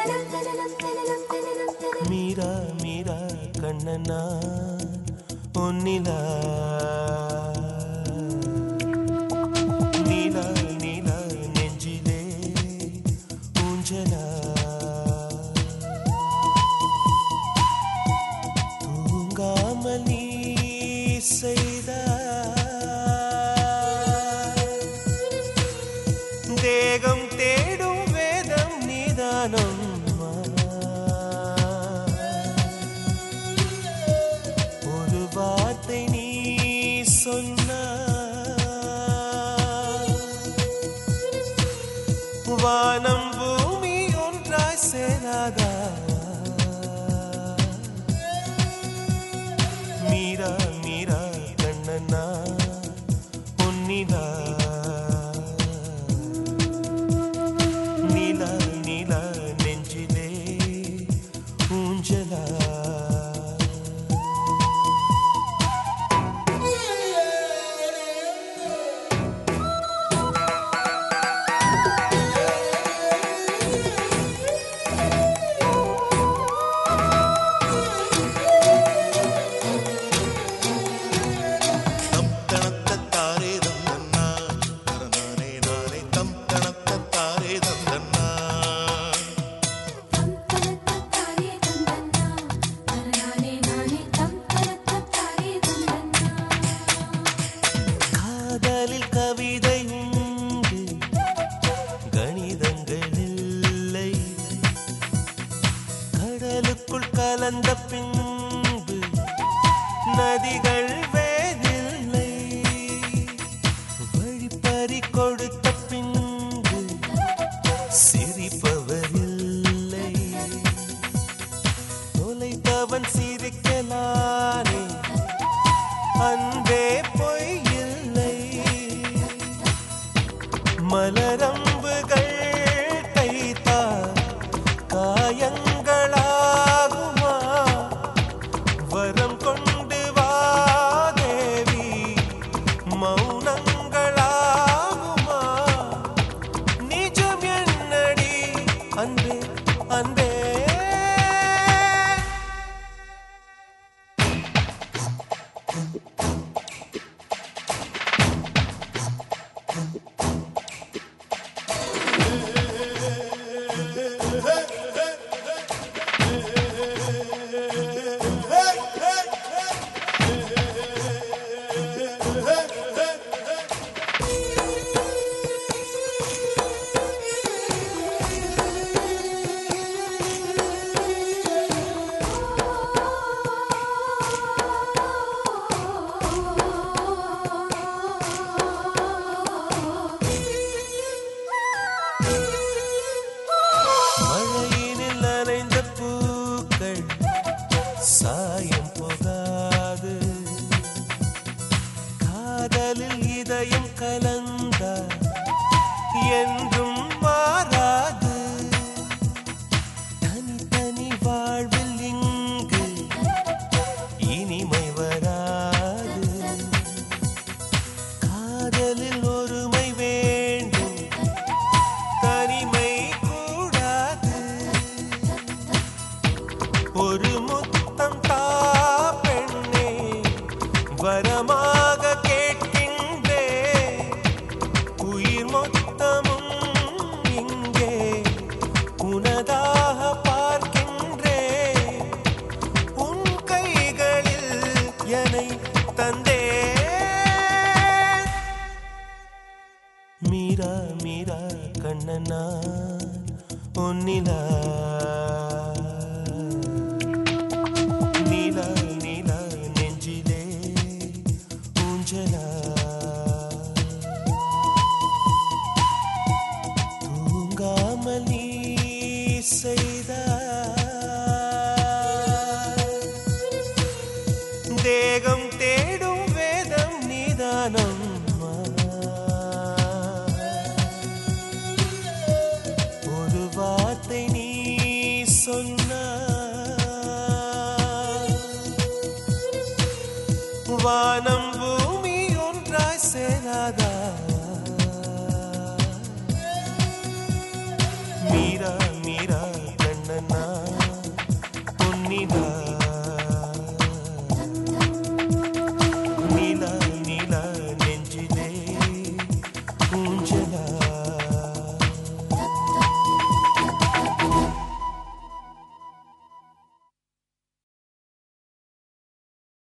மீரா மீரா கண்ணனா பொன்னிலா நீலா நீலா நெஞ்சிலே ஊஞ்சலா தூங்காமல் நீ செய்த தேகம் தேடும் வேதம் நீதானம் வார்த்தை நீ சொன்ன வானம் பூமி ஒன்றாய் சேராதா மீரா மீரா கண்ணனா பொன்னிலா நீலா நீலா நெஞ்சிலே ஊஞ்சலா கவிதை உண்டு கணிதங்கள் இல்லை கடலுக்குள் கலந்த பின்பு நதிகள் வேதில்லை வழிப்பறி கொடுத்த பின்பு சிரிப்பவரில்லை தொலைத்தவன் சிரிக்கலானே அன்பே பொய் மலரம்புகள் தைத்தா காயங்களாகுமா வரம் கொண்டு வா தேவி மௌனங்களாகுமா நிஜம் என்னடி அன்பே அன்பே சாயம் போகாது காதலில் இதயம் கலந்த என்றும் மாறாது தனி வாழ்வில் இங்கு இனிமை வராது காதலில் ஒருமை வேண்டும் தனிமை கூடாது ஒரு பெண்ணே வரமாக கேட்கின்றே உயிர் மொத்தமும் இங்கே உனதாக பார்க்கின்றே உன் கைகளில் என்னை தந்தே மீரா மீரா கண்ணனா பொன்னிலா நீலா நீலா நெஞ்சிலே ஊஞ்சலா தூங்காமல் நீ செய்த தேகம் தேடும் வேதம் நீதானம் ஒரு வார்த்தை நீ சொன்ன வானம் பூமி ஒன்றாய் சேராதா மீரா மீரா கண்ண நான்